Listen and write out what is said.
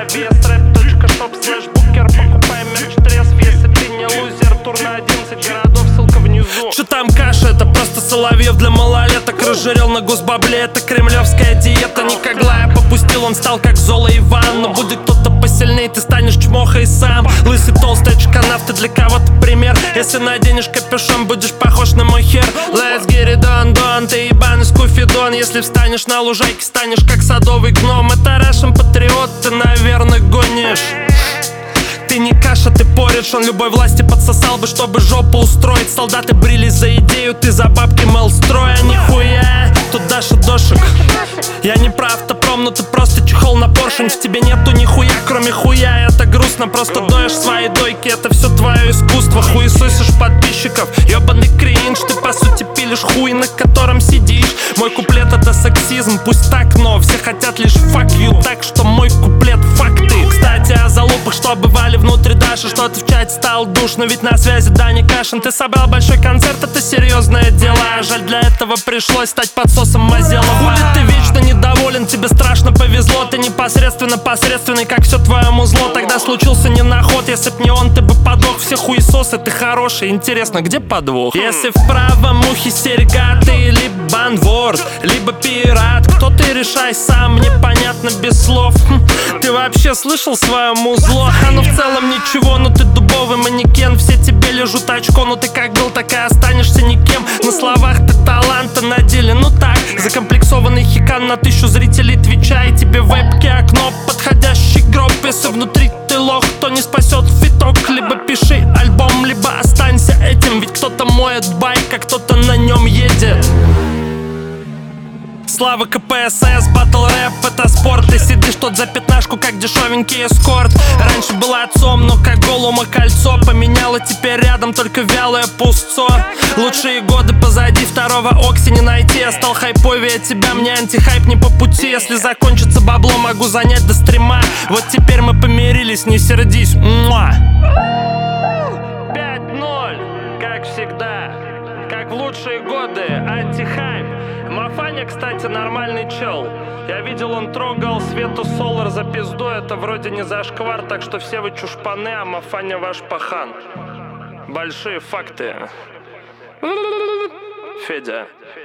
завес. Рэп.shop/букер. Покупай мерч трезв, если ты не лузер. Тур на 11 городов, ссылка внизу. Чё там каша? Это просто Соловьев для малолеток. Разжирел на госбабле, это кремлевская диета. Никогда я попустил, он стал как Зола Иван. Но будет кто-то посильней, ты станешь чмохой сам. Лысый, толстый, очканав, ты для кого-то пример. Если наденешь капюшон, будешь похож на мой хер. Let's get it done, done. Ты ебаный скуфидон. Если встанешь на лужайке, станешь как садовый гном. Это Russian патриот, ты, наверное, гонишь. Ты не каша, ты поридж. Он любой власти подсосал бы, чтобы жопу устроить. Солдаты брились за идею, ты за бабки мелстроя. Нихуя, тут Даша дошек. Я не про автопром, но ты просто чехол на поршень. В тебе нету нихуя, кроме хуя. Это грустно, просто доешь свои дойки. Это все твое искусство, хуесосишь подписчиков. Ёбаный кринж, ты по сути пилишь хуй, на котором сидишь. Мой куплет это сексизм, пусть так, но все хотят лишь fuck you. Так что мой куплет факты. Кстати, о залупах, что бывали внутри Даши. Что ты в чате стал душно, ведь на связи Даня Кашин. Ты собрал большой концерт, это серьезное дело. Жаль, для этого пришлось стать подсосом Мазелова. Хули ты вечно недоволен, тебе страшно повезло. Ты непосредственно посредственный, как все твое музло. Тогда случился не наход, если б не он, ты бы подох. Все хуесосы, ты хороший, интересно, где подвох? Если в правом ухе серьга, ты либо банворд, либо пират. Кто ты, решай сам, непонятно без слов. Ты вообще слышал свое музло? Оно в целом ничего, но ты дубовый манекен. Все тебе лежут очко, но ты как был, так и останешься никем. На словах ты талант, а на деле ну так. Закомплексованный хикан на 1000 зрителей твича. И тебе в вебке окно, подходящий гроб. Если внутри ты лох, то не спасет фиток. Либо пиши альбом, либо останься этим. Ведь кто-то моет байк, а кто-то на нем едет. Слава КПСС, батл рэп это спорт. Ты сидишь тут за пятнашку, как дешевенький эскорт. Раньше была отцом, но как голума кольцо. Поменяла теперь рядом только вялое пустцо. Лучшие годы позади, второго Окси не найти. Я стал хайповее тебя, мне антихайп не по пути. Если закончится бабло, могу занять до стрима. Вот теперь мы помирились, не сердись. Муа. 5-0, как всегда, как в лучшие годы, антихайп. Мафаня, кстати, нормальный чел. Я видел, он трогал Свету Солар за пизду. Это вроде не зашквар, так что все вы чушпаны, а Мафаня ваш пахан. Большие факты. Федя.